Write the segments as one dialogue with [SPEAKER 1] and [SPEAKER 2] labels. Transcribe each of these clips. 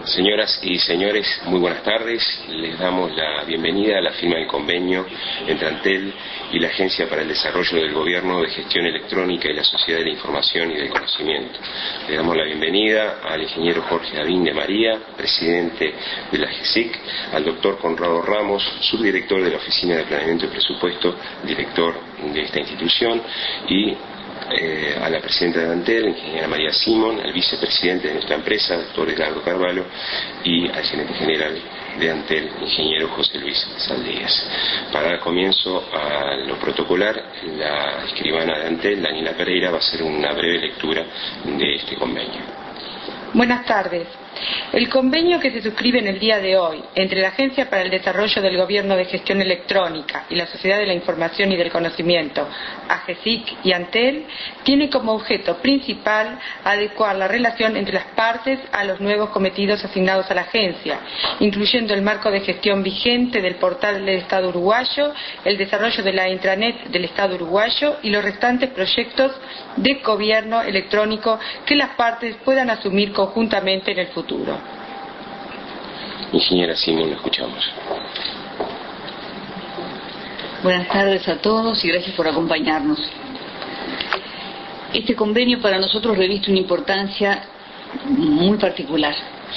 [SPEAKER 1] Señoras y señores, muy buenas tardes. Les damos la bienvenida a la firma del convenio entre Antel y la Agencia para el Desarrollo del Gobierno de Gestión Electrónica y la Sociedad de la Información y del Conocimiento. Le damos la bienvenida al ingeniero Jorge Davín de María, presidente de la GESIC, al doctor Conrado Ramos, subdirector de la Oficina de Planeamiento y Presupuesto, director de esta institución, y a la presidenta de Antel, la ingeniera María Simón, al vicepresidente de nuestra empresa, doctor Edgardo Carvalho, y al gerente general de Antel, ingeniero José Luis Saldías. Para dar comienzo a lo protocolar, la escribana de Antel, Daniela Pereira, va a hacer una breve lectura de este convenio.
[SPEAKER 2] Buenas tardes. El convenio que se suscribe en el día de hoy entre la Agencia para el Desarrollo del Gobierno de Gestión Electrónica y la Sociedad de la Información y del Conocimiento, AGESIC y Antel, tiene como objeto principal adecuar la relación entre las partes a los nuevos cometidos asignados a la agencia, incluyendo el marco de gestión vigente del portal del Estado uruguayo, el desarrollo de la intranet del Estado uruguayo y los restantes proyectos de gobierno electrónico que las partes puedan asumir conjuntamente en el futuro.
[SPEAKER 1] Ingeniera Simón, lo escuchamos.
[SPEAKER 3] Buenas tardes a todos y gracias por acompañarnos. Este convenio para nosotros reviste una importancia muy particular.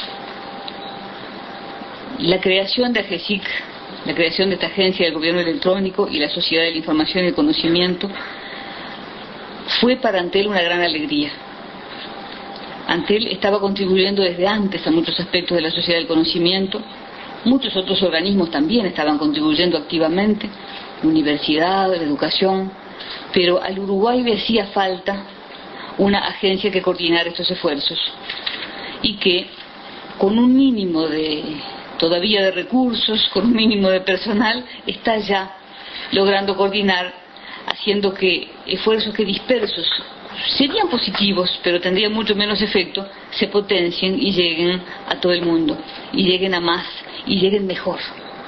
[SPEAKER 3] La creación de AGESIC, la creación de esta agencia del gobierno electrónico y la Sociedad de la Información y el Conocimiento fue para Antel una gran alegría. Antel estaba contribuyendo desde antes a muchos aspectos de la sociedad del conocimiento, muchos otros organismos también estaban contribuyendo activamente, universidad, educación, pero al Uruguay le hacía falta una agencia que coordinara estos esfuerzos y que con un mínimo todavía de recursos, con un mínimo de personal, está ya logrando coordinar, haciendo que esfuerzos que dispersos serían positivos, pero tendrían mucho menos efecto, se potencien y lleguen a todo el mundo, y lleguen a más, y lleguen mejor.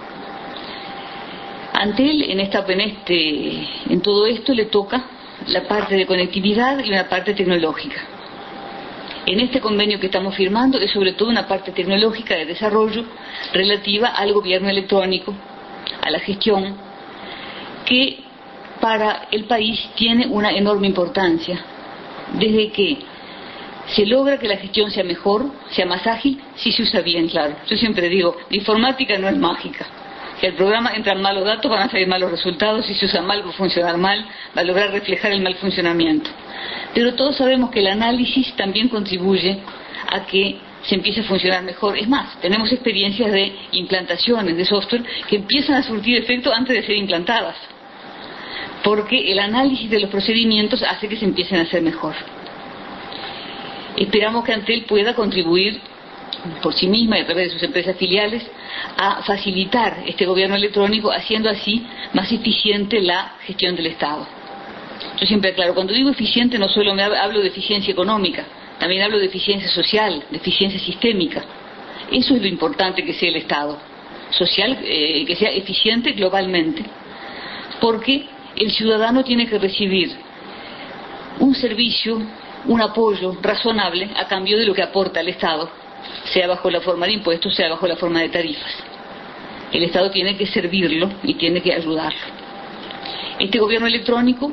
[SPEAKER 3] Antel en todo esto le toca la parte de conectividad y una parte tecnológica. En este convenio que estamos firmando es sobre todo una parte tecnológica de desarrollo relativa al gobierno electrónico, a la gestión, que para el país tiene una enorme importancia, desde que se logra que la gestión sea mejor, sea más ágil, si se usa bien, claro. Yo siempre digo, la informática no es mágica. Si al programa entran malos datos, van a salir malos resultados, si se usa mal, va a funcionar mal, va a lograr reflejar el mal funcionamiento. Pero todos sabemos que el análisis también contribuye a que se empiece a funcionar mejor. Es más, tenemos experiencias de implantaciones de software que empiezan a surtir efecto antes de ser implantadas, porque el análisis de los procedimientos hace que se empiecen a hacer mejor. Esperamos que Antel pueda contribuir por sí misma y a través de sus empresas filiales a facilitar este gobierno electrónico, haciendo así más eficiente la gestión del Estado. Yo siempre aclaro, cuando digo eficiente no solo hablo de eficiencia económica, también hablo de eficiencia social, de eficiencia sistémica. Eso es lo importante que sea el Estado social, que sea eficiente globalmente, porque el ciudadano tiene que recibir un servicio, un apoyo razonable a cambio de lo que aporta el Estado, sea bajo la forma de impuestos, sea bajo la forma de tarifas. El Estado tiene que servirlo y tiene que ayudarlo. Este gobierno electrónico,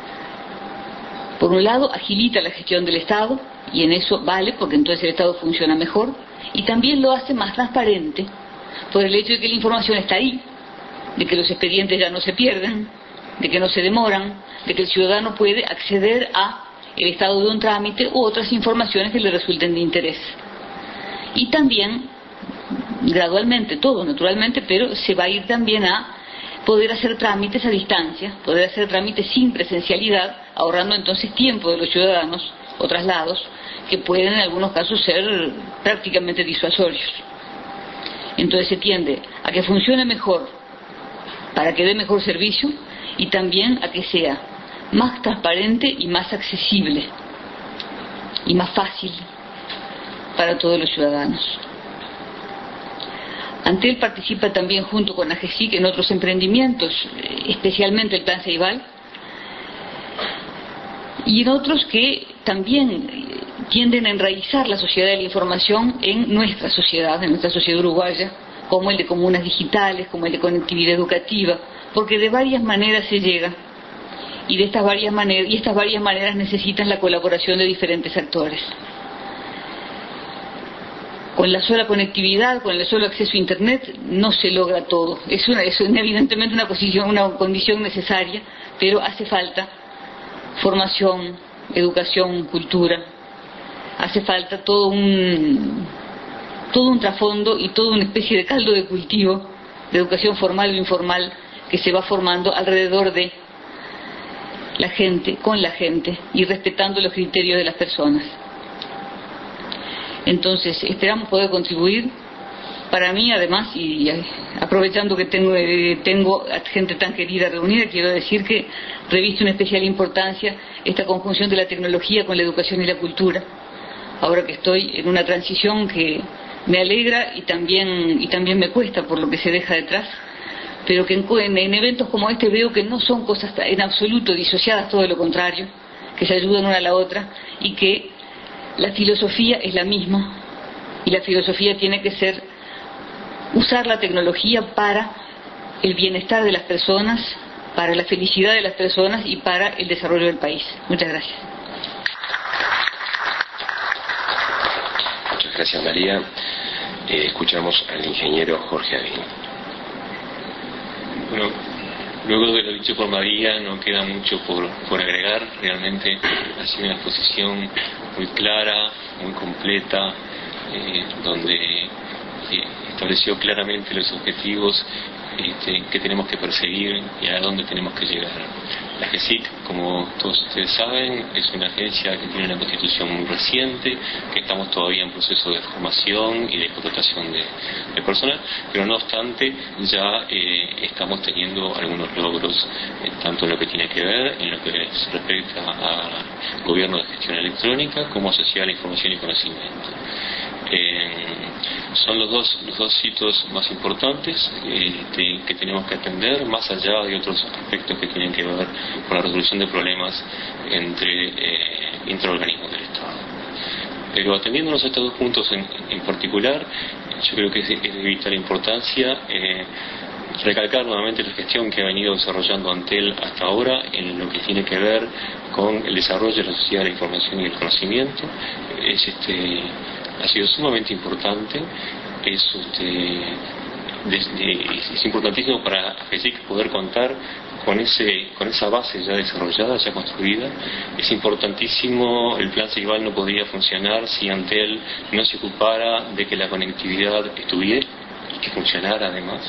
[SPEAKER 3] por un lado, agilita la gestión del Estado, y en eso vale, porque entonces el Estado funciona mejor, y también lo hace más transparente, por el hecho de que la información está ahí, de que los expedientes ya no se pierden, de que no se demoran, de que el ciudadano puede acceder a el estado de un trámite u otras informaciones que le resulten de interés. Y también, gradualmente, todo naturalmente, pero se va a ir también a poder hacer trámites a distancia, poder hacer trámites sin presencialidad, ahorrando entonces tiempo de los ciudadanos o traslados, que pueden en algunos casos ser prácticamente disuasorios. Entonces se tiende a que funcione mejor, para que dé mejor servicio, y también a que sea más transparente y más accesible y más fácil para todos los ciudadanos. Antel participa también junto con AGESIC en otros emprendimientos, especialmente el Plan Ceibal, y en otros que también tienden a enraizar la sociedad de la información en nuestra sociedad uruguaya, como el de comunas digitales, como el de conectividad educativa, porque de varias maneras se llega, y estas varias maneras necesitan la colaboración de diferentes actores. Con la sola conectividad, con el solo acceso a Internet, no se logra todo. Es evidentemente una condición necesaria, pero hace falta formación, educación, cultura. Hace falta todo un trasfondo y toda una especie de caldo de cultivo de educación formal o informal que se va formando alrededor de la gente, con la gente, y respetando los criterios de las personas. Entonces, esperamos poder contribuir. Para mí, además, y aprovechando que tengo a gente tan querida reunida, quiero decir que reviste una especial importancia esta conjunción de la tecnología con la educación y la cultura. Ahora que estoy en una transición que me alegra y también me cuesta por lo que se deja detrás, pero que en eventos como este veo que no son cosas en absoluto disociadas, todo lo contrario, que se ayudan una a la otra, y que la filosofía es la misma, y la filosofía tiene que ser usar la tecnología para el bienestar de las personas, para la felicidad de las personas y para el desarrollo del país. Muchas gracias.
[SPEAKER 1] Muchas gracias, María. Escuchamos al ingeniero Jorge Avín.
[SPEAKER 4] Bueno, luego de lo dicho por María, no queda mucho por agregar. Realmente ha sido una exposición muy clara, muy completa, donde estableció claramente los objetivos que tenemos que perseguir y a dónde tenemos que llegar. La GESIC, como todos ustedes saben, es una agencia que tiene una constitución muy reciente, que estamos todavía en proceso de formación y de contratación de personal, pero no obstante ya estamos teniendo algunos logros, tanto en lo que tiene que ver, en lo que se respecta a gobierno de gestión electrónica, como sociedad de la información y conocimiento. Son los dos hitos más importantes que tenemos que atender, más allá de otros aspectos que tienen que ver con la resolución de problemas entre organismos del Estado. Pero atendiéndonos a estos dos puntos en particular, yo creo que es de vital importancia recalcar nuevamente la gestión que ha venido desarrollando Antel hasta ahora en lo que tiene que ver con el desarrollo de la sociedad de la información y el conocimiento. Ha sido sumamente importante, es importantísimo para GESIC poder contar con esa base ya desarrollada, ya construida. Es importantísimo, el plan Ceibal no podría funcionar si Antel no se ocupara de que la conectividad estuviera y que funcionara además.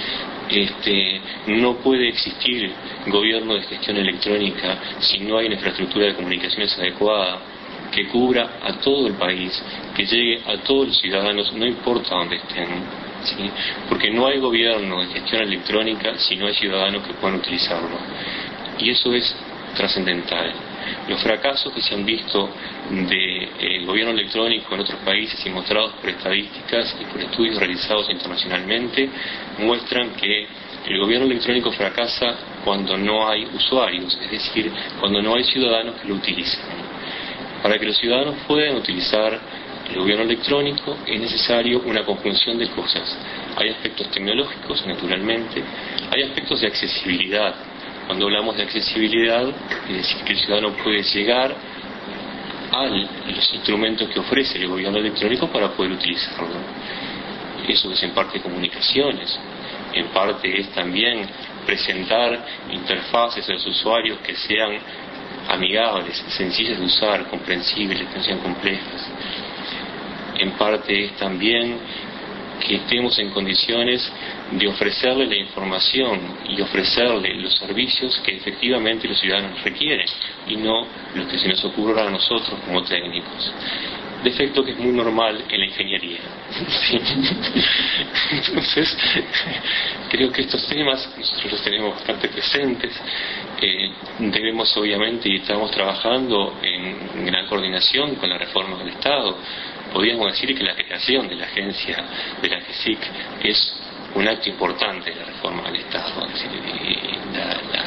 [SPEAKER 4] No puede existir gobierno de gestión electrónica si no hay una infraestructura de comunicaciones adecuada que cubra a todo el país, que llegue a todos los ciudadanos, no importa dónde estén, ¿sí? Porque no hay gobierno de gestión electrónica si no hay ciudadanos que puedan utilizarlo. Y eso es trascendental. Los fracasos que se han visto del gobierno electrónico en otros países y mostrados por estadísticas y por estudios realizados internacionalmente muestran que el gobierno electrónico fracasa cuando no hay usuarios, es decir, cuando no hay ciudadanos que lo utilicen. Para que los ciudadanos puedan utilizar el gobierno electrónico es necesario una conjunción de cosas. Hay aspectos tecnológicos, naturalmente, hay aspectos de accesibilidad. Cuando hablamos de accesibilidad, es decir, que el ciudadano puede llegar a los instrumentos que ofrece el gobierno electrónico para poder utilizarlo. Eso es en parte comunicaciones, en parte es también presentar interfaces a los usuarios que sean amigables, sencillas de usar, comprensibles, que no sean complejas. En parte es también que estemos en condiciones de ofrecerle la información y ofrecerle los servicios que efectivamente los ciudadanos requieren y no los que se nos ocurra a nosotros como técnicos. Defecto que es muy normal en la ingeniería. ¿Sí? Entonces, creo que estos temas nosotros los tenemos bastante presentes. Debemos obviamente, y estamos trabajando en gran coordinación con la reforma del Estado. Podríamos decir que la creación de la agencia de la GESIC es un acto importante de la reforma del Estado. Es decir, la GESIC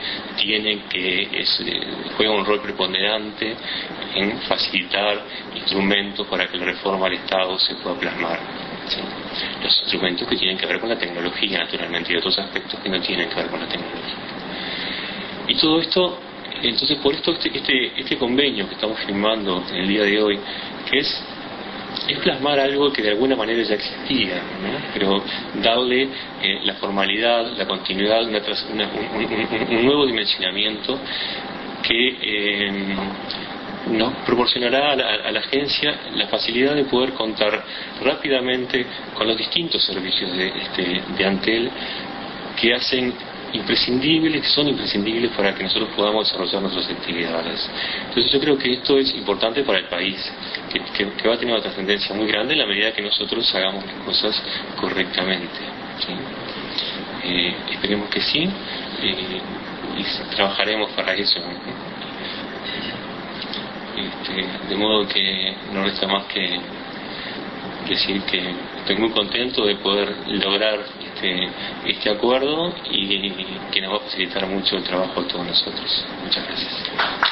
[SPEAKER 4] juega un rol preponderante en facilitar instrumentos para que la reforma al Estado se pueda plasmar. ¿Sí? Los instrumentos que tienen que ver con la tecnología, naturalmente, y otros aspectos que no tienen que ver con la tecnología. Y todo esto, entonces por esto este convenio que estamos firmando en el día de hoy, que es plasmar algo que de alguna manera ya existía, ¿no? Pero darle la formalidad, la continuidad, un nuevo dimensionamiento que nos proporcionará a la agencia la facilidad de poder contar rápidamente con los distintos servicios de Antel que son imprescindibles para que nosotros podamos desarrollar nuestras actividades. Entonces yo creo que esto es importante para el país, que va a tener una trascendencia muy grande en la medida que nosotros hagamos las cosas correctamente. ¿Sí? Esperemos que sí, y trabajaremos para eso. De modo que no resta más que decir que estoy muy contento de poder lograr este acuerdo y que nos va a facilitar mucho el trabajo a todos nosotros. Muchas gracias.